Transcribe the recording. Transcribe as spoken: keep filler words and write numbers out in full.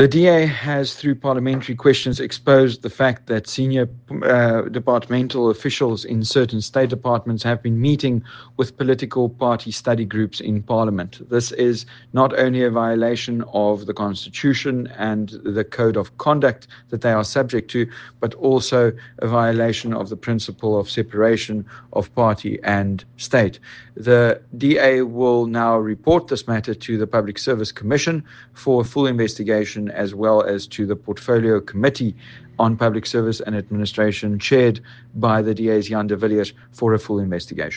The D A has, through parliamentary questions, exposed the fact that senior uh, departmental officials in certain state departments have been meeting with political party study groups in Parliament. This is not only a violation of the Constitution and the Code of Conduct that they are subject to, but also a violation of the principle of separation of party and state. The D A will now report this matter to the Public Service Commission for full investigation, as well as to the Portfolio Committee on Public Service and Administration, chaired by the D A's Jan de Villiers, for a full investigation.